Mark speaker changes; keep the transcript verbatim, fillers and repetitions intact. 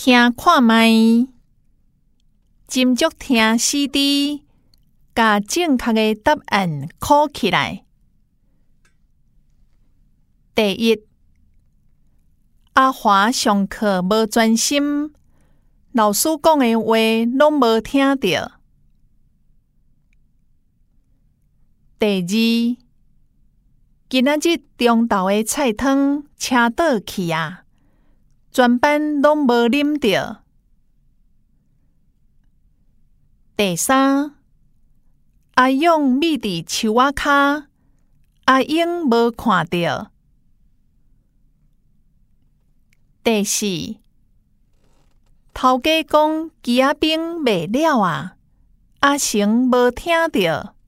Speaker 1: 听看卖，斟酌听 C D， 甲正确的答案考起来。第一，阿华上课无专心，老师讲的话拢无听到。第二，今仔日中昼的菜汤车倒去啊，全班拢无啉到。第三，阿勇覕伫树仔骹，阿英无看到。第四，头家讲鸡仔冰卖了啊，阿成无听到。